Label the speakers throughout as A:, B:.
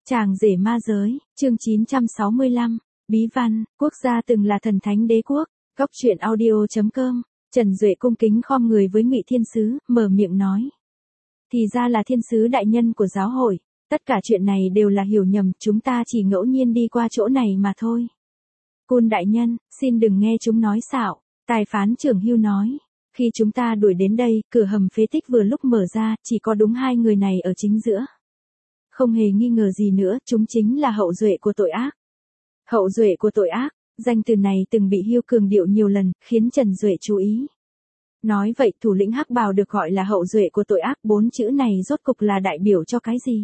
A: Chàng rể ma giới, chương 965, Bí văn, quốc gia từng là thần thánh đế quốc, góc truyện audio.com, Trần Duệ cung kính khom người với Ngụy Thiên Sứ, mở miệng nói. Thì ra là Thiên Sứ đại nhân của giáo hội, tất cả chuyện này đều là hiểu nhầm, chúng ta chỉ ngẫu nhiên đi qua chỗ này mà thôi. Côn đại nhân, xin đừng nghe chúng nói xạo, tài phán trưởng Hưu nói. Khi chúng ta đuổi đến đây, cửa hầm phế tích vừa lúc mở ra, chỉ có đúng hai người này ở chính giữa. Không hề nghi ngờ gì nữa, chúng chính là hậu duệ của tội ác. Hậu duệ của tội ác, danh từ này từng bị Hưu cường điệu nhiều lần, khiến Trần Duệ chú ý. Nói vậy thủ lĩnh hắc bào được gọi là hậu duệ của tội ác, 4 chữ này rốt cục là đại biểu cho cái gì?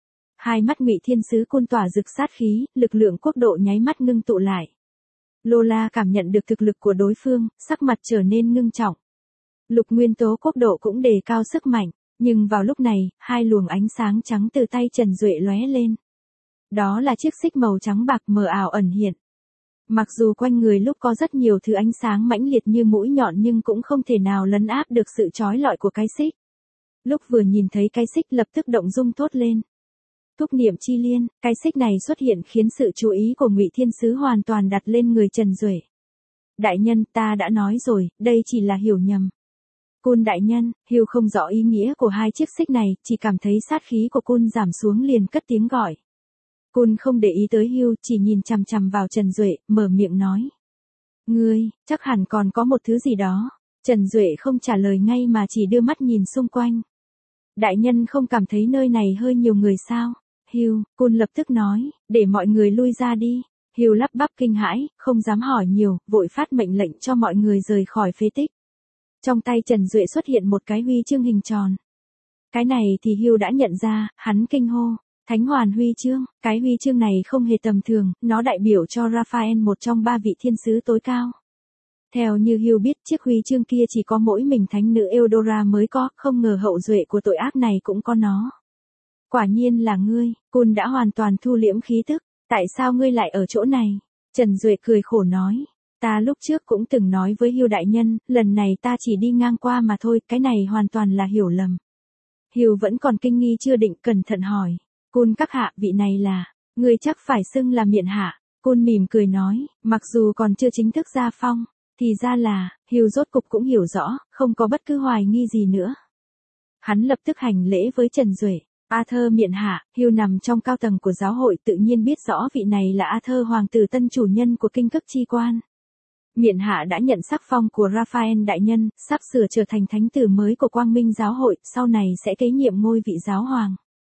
A: Hai mắt Ngụy Thiên Sứ Côn tỏa rực sát khí, lực lượng quốc độ nháy mắt ngưng tụ lại. Lola cảm nhận được thực lực của đối phương, sắc mặt trở nên ngưng trọng. Lục nguyên tố quốc độ cũng đề cao sức mạnh, nhưng vào lúc này, hai luồng ánh sáng trắng từ tay Trần Duệ lóe lên. Đó là chiếc xích màu trắng bạc mờ ảo ẩn hiện. Mặc dù quanh người lúc có rất nhiều thứ ánh sáng mãnh liệt như mũi nhọn nhưng cũng không thể nào lấn áp được sự chói lọi của cái xích. Lúc vừa nhìn thấy cái xích lập tức động dung thốt lên. Túc niệm chi liên, cái xích này xuất hiện khiến sự chú ý của Ngụy Thiên Sứ hoàn toàn đặt lên người Trần Duệ. Đại nhân, ta đã nói rồi, đây chỉ là hiểu nhầm. Côn đại nhân, Hưu không rõ ý nghĩa của hai chiếc xích này, chỉ cảm thấy sát khí của Côn giảm xuống liền cất tiếng gọi. Côn không để ý tới Hưu, chỉ nhìn chằm chằm vào Trần Duệ, mở miệng nói. Ngươi, chắc hẳn còn có một thứ gì đó. Trần Duệ không trả lời ngay mà chỉ đưa mắt nhìn xung quanh. Đại nhân không cảm thấy nơi này hơi nhiều người sao? Hưu, Côn lập tức nói, để mọi người lui ra đi. Hưu lắp bắp kinh hãi, không dám hỏi nhiều, vội phát mệnh lệnh cho mọi người rời khỏi phế tích. Trong tay Trần Duệ xuất hiện một cái huy chương hình tròn. Cái này thì Hưu đã nhận ra, hắn kinh hô. Thánh Hoàn huy chương, cái huy chương này không hề tầm thường, nó đại biểu cho Raphael, một trong 3 vị thiên sứ tối cao. Theo như Hưu biết, chiếc huy chương kia chỉ có mỗi mình thánh nữ Eudora mới có, không ngờ hậu duệ của tội ác này cũng có nó. Quả nhiên là ngươi, Côn đã hoàn toàn thu liễm khí tức, tại sao ngươi lại ở chỗ này? Trần Duệ cười khổ nói. Ta lúc trước cũng từng nói với Hưu đại nhân, lần này ta chỉ đi ngang qua mà thôi, cái này hoàn toàn là hiểu lầm. Hưu vẫn còn kinh nghi chưa định, cẩn thận hỏi. Côn các hạ, vị này là, người chắc phải xưng là miện hạ. Côn mỉm cười nói, mặc dù còn chưa chính thức ra phong, thì ra là, Hưu rốt cục cũng hiểu rõ, không có bất cứ hoài nghi gì nữa. Hắn lập tức hành lễ với Trần Duệ. Arthur miện hạ, Hưu nằm trong cao tầng của giáo hội tự nhiên biết rõ vị này là Arthur hoàng tử tân chủ nhân của kinh cấp chi quan. Miện hạ đã nhận sắc phong của Raphael đại nhân, sắp sửa trở thành thánh tử mới của Quang Minh giáo hội, sau này sẽ kế nhiệm ngôi vị giáo hoàng.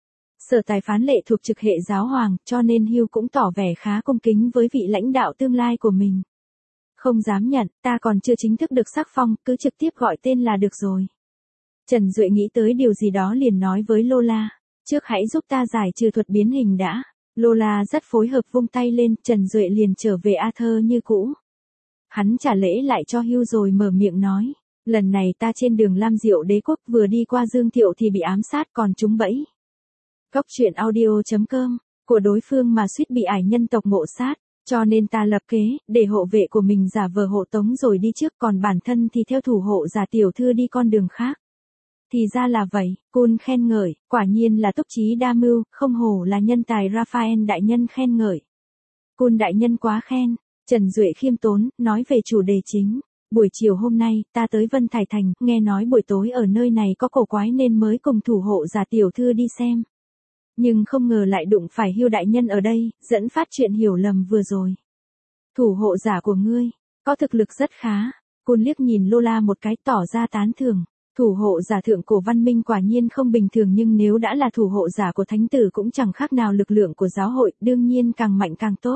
A: Sở tài phán lệ thuộc trực hệ giáo hoàng, cho nên Hưu cũng tỏ vẻ khá cung kính với vị lãnh đạo tương lai của mình. Không dám nhận, ta còn chưa chính thức được sắc phong, cứ trực tiếp gọi tên là được rồi. Trần Duệ nghĩ tới điều gì đó liền nói với Lola, trước hãy giúp ta giải trừ thuật biến hình đã. Lola rất phối hợp vung tay lên, Trần Duệ liền trở về Arthur như cũ. Hắn trả lễ lại cho Hưu rồi mở miệng nói, lần này ta trên đường Lam Diệu đế quốc vừa đi qua Dương Thiệu thì bị ám sát còn trúng bẫy. Góc truyện audio.com, của đối phương mà suýt bị ải nhân tộc ngộ sát, cho nên ta lập kế, để hộ vệ của mình giả vờ hộ tống rồi đi trước, còn bản thân thì theo thủ hộ giả tiểu thư đi con đường khác. Thì ra là vậy, Côn khen ngợi, quả nhiên là túc trí đa mưu, không hổ là nhân tài. Raphael đại nhân khen ngợi. Côn đại nhân quá khen. Trần Duệ khiêm tốn, nói về chủ đề chính. Buổi chiều hôm nay, ta tới Vân Thải Thành, nghe nói buổi tối ở nơi này có cổ quái nên mới cùng thủ hộ giả tiểu thư đi xem. Nhưng không ngờ lại đụng phải Hưu đại nhân ở đây, dẫn phát chuyện hiểu lầm vừa rồi. Thủ hộ giả của ngươi, có thực lực rất khá. Côn liếc nhìn Lola một cái tỏ ra tán thưởng. Thủ hộ giả thượng cổ văn minh quả nhiên không bình thường, nhưng nếu đã là thủ hộ giả của thánh tử cũng chẳng khác nào lực lượng của giáo hội, đương nhiên càng mạnh càng tốt.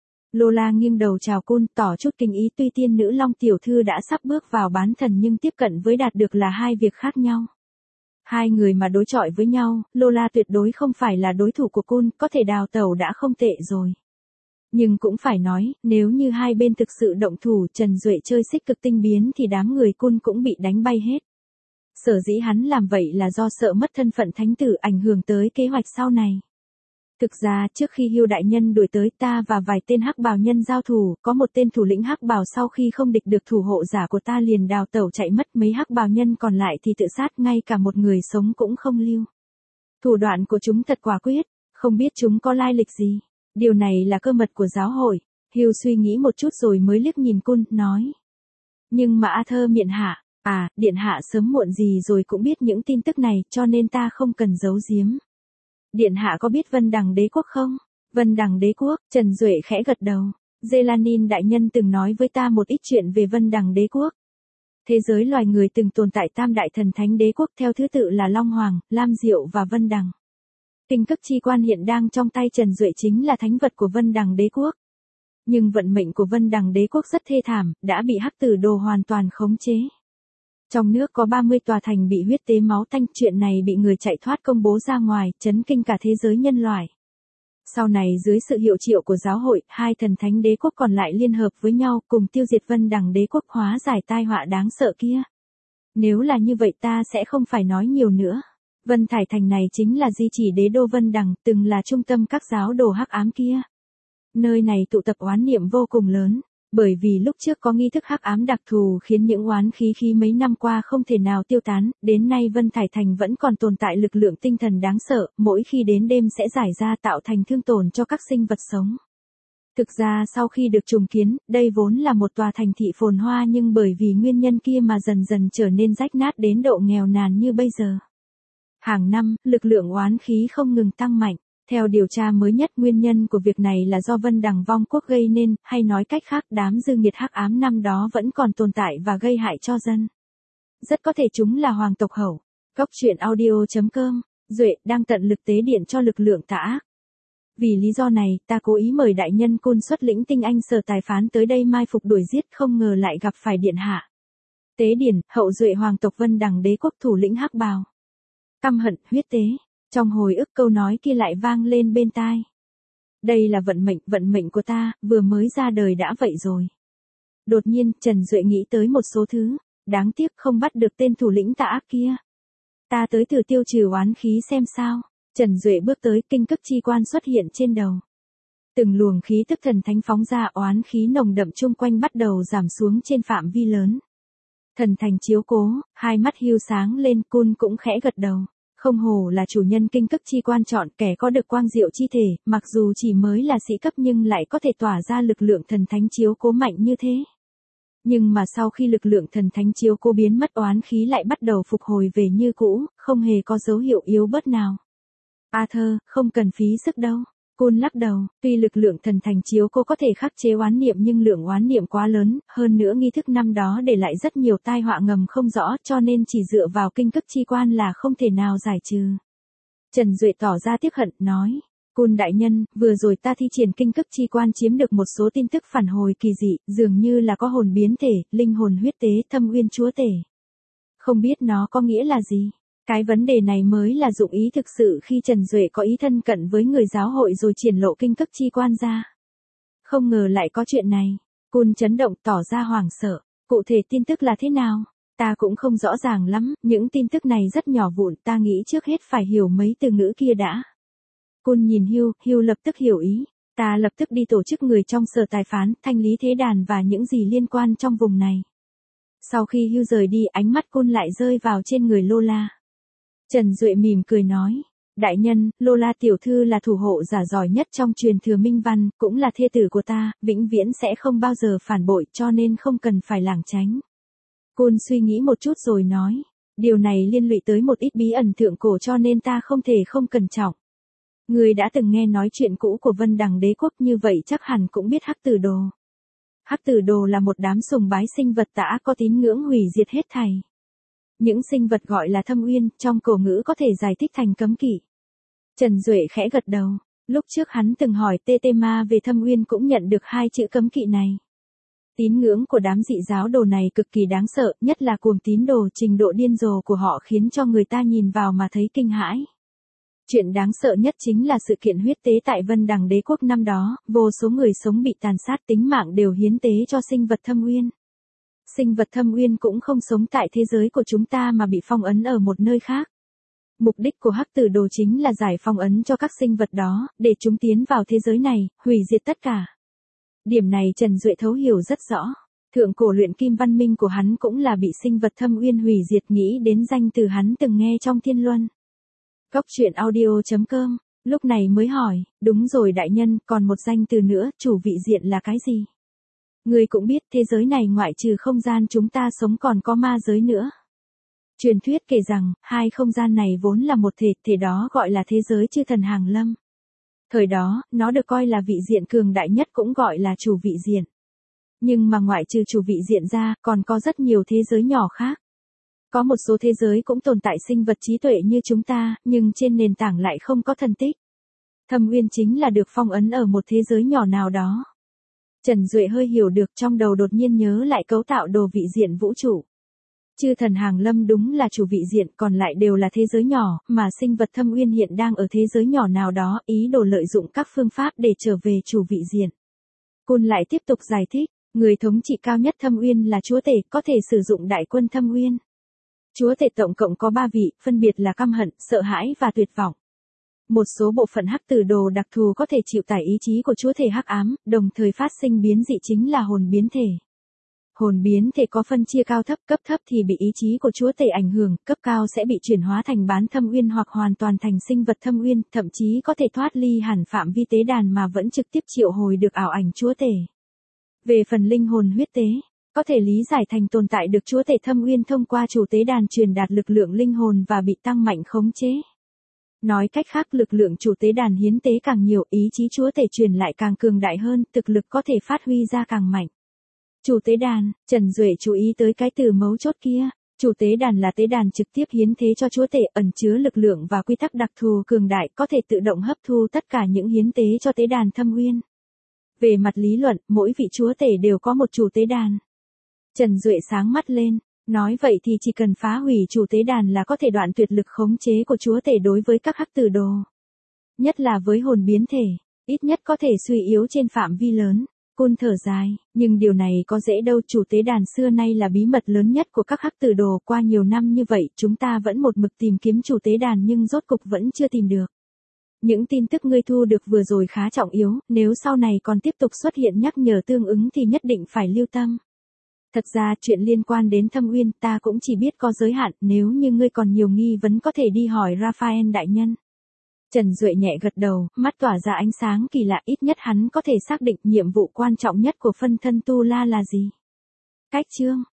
A: Lola nghiêng đầu chào Côn, tỏ chút kinh ý, tuy tiên nữ Long tiểu thư đã sắp bước vào bán thần nhưng tiếp cận với đạt được là hai việc khác nhau. Hai người mà đối chọi với nhau, Lola tuyệt đối không phải là đối thủ của Côn, có thể đào tẩu đã không tệ rồi. Nhưng cũng phải nói, nếu như hai bên thực sự động thủ, Trần Duệ chơi xích cực tinh biến thì đám người Côn cũng bị đánh bay hết. Sở dĩ hắn làm vậy là do sợ mất thân phận thánh tử ảnh hưởng tới kế hoạch sau này. Thực ra, trước khi Hưu đại nhân đuổi tới, ta và vài tên hắc bào nhân giao thủ, có một tên thủ lĩnh hắc bào sau khi không địch được thủ hộ giả của ta liền đào tẩu chạy mất, mấy hắc bào nhân còn lại thì tự sát, ngay cả một người sống cũng không lưu. Thủ đoạn của chúng thật quả quyết, Không biết chúng có lai lịch gì. Điều này là cơ mật của giáo hội. Hugh suy nghĩ một chút rồi mới liếc nhìn Kun, nói. Nhưng mà Arthur miện hạ, điện hạ sớm muộn gì rồi cũng biết những tin tức này, cho nên ta không cần giấu giếm. Điện hạ có biết Vân Đằng Đế Quốc không? Vân Đằng Đế Quốc, Trần Duệ khẽ gật đầu. Gelanin đại nhân từng nói với ta một ít chuyện về Vân Đằng Đế Quốc. Thế giới loài người từng tồn tại tam đại thần thánh đế quốc theo thứ tự là Long Hoàng, Lam Diệu và Vân Đằng. Kinh Cức Chi Quan hiện đang trong tay Trần Duệ chính là thánh vật của Vân Đằng Đế Quốc. Nhưng vận mệnh của Vân Đằng Đế Quốc rất thê thảm, đã bị Hắc Tử Đồ hoàn toàn khống chế. Trong nước có 30 tòa thành bị huyết tế máu tanh, chuyện này bị người chạy thoát công bố ra ngoài, chấn kinh cả thế giới nhân loại. Sau này dưới sự hiệu triệu của giáo hội, hai thần thánh đế quốc còn lại liên hợp với nhau cùng tiêu diệt Vân Đằng Đế Quốc, hóa giải tai họa đáng sợ kia. Nếu là như vậy ta sẽ không phải nói nhiều nữa. Vân Thải Thành này chính là di chỉ đế đô Vân Đằng, từng là trung tâm các giáo đồ hắc ám kia. Nơi này tụ tập oán niệm vô cùng lớn, bởi vì lúc trước có nghi thức hắc ám đặc thù khiến những oán khí mấy năm qua không thể nào tiêu tán, đến nay Vân Thải Thành vẫn còn tồn tại lực lượng tinh thần đáng sợ, mỗi khi đến đêm sẽ giải ra tạo thành thương tổn cho các sinh vật sống. Thực ra sau khi được trùng kiến, đây vốn là một tòa thành thị phồn hoa nhưng bởi vì nguyên nhân kia mà dần dần trở nên rách nát đến độ nghèo nàn như bây giờ. Hàng năm, lực lượng oán khí không ngừng tăng mạnh. Theo điều tra mới nhất, nguyên nhân của việc này là do Vân Đằng vong quốc gây nên, hay nói cách khác, đám dư nghiệt hắc ám năm đó vẫn còn tồn tại và gây hại cho dân. Rất có thể chúng là hoàng tộc hậu. Góc truyện audio.com, Duệ đang tận lực tế điện cho lực lượng tà ác. Vì lý do này, ta cố ý mời đại nhân Kun xuất lĩnh tinh anh Sở Tài Phán tới đây mai phục đuổi giết, không ngờ lại gặp phải điện hạ. Tế điển, hậu duệ hoàng tộc Vân Đằng Đế Quốc thủ lĩnh hắc bào. Căm hận, huyết tế. Trong hồi ức câu nói kia lại vang lên bên tai. Đây là vận mệnh của ta, vừa mới ra đời đã vậy rồi. Đột nhiên, Trần Duệ nghĩ tới một số thứ, đáng tiếc không bắt được tên thủ lĩnh tà ác kia. Ta tới thử tiêu trừ oán khí xem sao. Trần Duệ bước tới, Kinh Cức Chi Quan xuất hiện trên đầu. Từng luồng khí tức thần thánh phóng ra, oán khí nồng đậm chung quanh bắt đầu giảm xuống trên phạm vi lớn. Thần thành chiếu cố, hai mắt hiu sáng lên, Kun cũng khẽ gật đầu. Không hổ là chủ nhân Kinh Cức Chi Quan chọn, kẻ có được quang diệu chi thể, mặc dù chỉ mới là sĩ cấp nhưng lại có thể tỏa ra lực lượng thần thánh chiếu cố mạnh như thế. Nhưng mà sau khi lực lượng thần thánh chiếu cố biến mất, oán khí lại bắt đầu phục hồi về như cũ, không hề có dấu hiệu yếu bớt nào. Arthur, không cần phí sức đâu. Kun lắc đầu, tuy lực lượng thần thành chiếu cố có thể khắc chế oán niệm nhưng lượng oán niệm quá lớn, hơn nữa nghi thức năm đó để lại rất nhiều tai họa ngầm không rõ, cho nên chỉ dựa vào Kinh Cức Chi Quan là không thể nào giải trừ. Trần Duệ tỏ ra tiếc hận, nói, Kun đại nhân, vừa rồi ta thi triển Kinh Cức Chi Quan chiếm được một số tin tức phản hồi kỳ dị, dường như là có hồn biến thể, linh hồn huyết tế, thâm uyên chúa tể. Không biết nó có nghĩa là gì? Cái vấn đề này mới là dụng ý thực sự khi Trần Duệ có ý thân cận với người giáo hội rồi triển lộ Kinh Cức Chi Quan ra. Không ngờ lại có chuyện này. Kun chấn động, tỏ ra hoảng sợ. Cụ thể tin tức là thế nào? Ta cũng không rõ ràng lắm, những tin tức này rất nhỏ vụn, ta nghĩ trước hết phải hiểu mấy từ ngữ kia đã. Kun nhìn Hugh lập tức hiểu ý. Ta lập tức đi tổ chức người trong Sở Tài Phán, thanh lý thế đàn và những gì liên quan trong vùng này. Sau khi Hugh rời đi, ánh mắt Kun lại rơi vào trên người Lola. Trần Duệ mỉm cười nói, đại nhân, Lola tiểu thư là thủ hộ giả giỏi nhất trong truyền thừa Minh Văn, cũng là thê tử của ta, vĩnh viễn sẽ không bao giờ phản bội, cho nên không cần phải lảng tránh. Kun suy nghĩ một chút rồi nói, điều này liên lụy tới một ít bí ẩn thượng cổ cho nên ta không thể không cẩn trọng. Người đã từng nghe nói chuyện cũ của Vân Đằng Đế Quốc, như vậy chắc hẳn cũng biết Hắc Tử Đồ. Hắc Tử Đồ là một đám sùng bái sinh vật tà ác có tín ngưỡng hủy diệt hết thảy. Những sinh vật gọi là thâm uyên, trong cổ ngữ có thể giải thích thành cấm kỵ. Trần Duệ khẽ gật đầu, lúc trước hắn từng hỏi Tetema về thâm uyên cũng nhận được hai chữ cấm kỵ này. Tín ngưỡng của đám dị giáo đồ này cực kỳ đáng sợ, nhất là cuồng tín đồ, trình độ điên rồ của họ khiến cho người ta nhìn vào mà thấy kinh hãi. Chuyện đáng sợ nhất chính là sự kiện huyết tế tại Vân Đằng Đế Quốc năm đó, vô số người sống bị tàn sát, tính mạng đều hiến tế cho sinh vật thâm uyên. Sinh vật thâm uyên cũng không sống tại thế giới của chúng ta mà bị phong ấn ở một nơi khác. Mục đích của Hắc Tử Đồ chính là giải phong ấn cho các sinh vật đó, để chúng tiến vào thế giới này, hủy diệt tất cả. Điểm này Trần Duệ thấu hiểu rất rõ. Thượng cổ luyện kim văn minh của hắn cũng là bị sinh vật thâm uyên hủy diệt, nghĩ đến danh từ hắn từng nghe trong Thiên Luân. Góc truyện audio.com Lúc này mới hỏi, đúng rồi đại nhân, còn một danh từ nữa, chủ vị diện là cái gì? Ngươi cũng biết thế giới này ngoại trừ không gian chúng ta sống còn có ma giới nữa. Truyền thuyết kể rằng, hai không gian này vốn là một thể, thể đó gọi là thế giới chư thần hàng lâm. Thời đó, nó được coi là vị diện cường đại nhất cũng gọi là chủ vị diện. Nhưng mà ngoại trừ chủ vị diện ra, còn có rất nhiều thế giới nhỏ khác. Có một số thế giới cũng tồn tại sinh vật trí tuệ như chúng ta, nhưng trên nền tảng lại không có thần tích. Thâm Uyên chính là được phong ấn ở một thế giới nhỏ nào đó. Trần Duệ hơi hiểu được, trong đầu đột nhiên nhớ lại cấu tạo đồ vị diện vũ trụ. Chư thần hàng lâm đúng là chủ vị diện, còn lại đều là thế giới nhỏ, mà sinh vật Thâm Uyên hiện đang ở thế giới nhỏ nào đó, ý đồ lợi dụng các phương pháp để trở về chủ vị diện. Cun lại tiếp tục giải thích, người thống trị cao nhất Thâm Uyên là chúa tể, có thể sử dụng đại quân Thâm Uyên. Chúa tể tổng cộng có 3 vị, phân biệt là căm hận, sợ hãi và tuyệt vọng. Một số bộ phận hắc tử đồ đặc thù có thể chịu tải ý chí của chúa tể hắc ám, đồng thời phát sinh biến dị chính là hồn biến thể. Hồn biến thể có phân chia cao thấp, cấp thấp thì bị ý chí của chúa tể ảnh hưởng, cấp cao sẽ bị chuyển hóa thành bán Thâm Uyên hoặc hoàn toàn thành sinh vật Thâm Uyên, thậm chí có thể thoát ly hẳn phạm vi tế đàn mà vẫn trực tiếp triệu hồi được ảo ảnh chúa tể. Về phần linh hồn huyết tế, có thể lý giải thành tồn tại được chúa tể Thâm Uyên thông qua chủ tế đàn truyền đạt lực lượng linh hồn và bị tăng mạnh khống chế. Nói cách khác, lực lượng chủ tế đàn hiến tế càng nhiều, ý chí chúa tể truyền lại càng cường đại hơn, thực lực có thể phát huy ra càng mạnh. Chủ tế đàn, Trần Duệ chú ý tới cái từ mấu chốt kia. Chủ tế đàn là tế đàn trực tiếp hiến tế cho chúa tể, ẩn chứa lực lượng và quy tắc đặc thù cường đại, có thể tự động hấp thu tất cả những hiến tế cho tế đàn Thâm Uyên. Về mặt lý luận, mỗi vị chúa tể đều có một chủ tế đàn. Trần Duệ sáng mắt lên, nói vậy thì chỉ cần phá hủy chủ tế đàn là có thể đoạn tuyệt lực khống chế của chúa tể đối với các hắc tử đồ. Nhất là với hồn biến thể, ít nhất có thể suy yếu trên phạm vi lớn. Cun thở dài, nhưng điều này có dễ đâu, chủ tế đàn xưa nay là bí mật lớn nhất của các hắc tử đồ, qua nhiều năm như vậy chúng ta vẫn một mực tìm kiếm chủ tế đàn nhưng rốt cục vẫn chưa tìm được. Những tin tức ngươi thu được vừa rồi khá trọng yếu, nếu sau này còn tiếp tục xuất hiện nhắc nhở tương ứng thì nhất định phải lưu tâm. Thật ra chuyện liên quan đến Thâm Uyên ta cũng chỉ biết có giới hạn, nếu như ngươi còn nhiều nghi vấn có thể đi hỏi Raphael đại nhân. Trần Duệ nhẹ gật đầu, mắt tỏa ra ánh sáng kỳ lạ, ít nhất hắn có thể xác định nhiệm vụ quan trọng nhất của phân thân Tu La là gì. Cách chương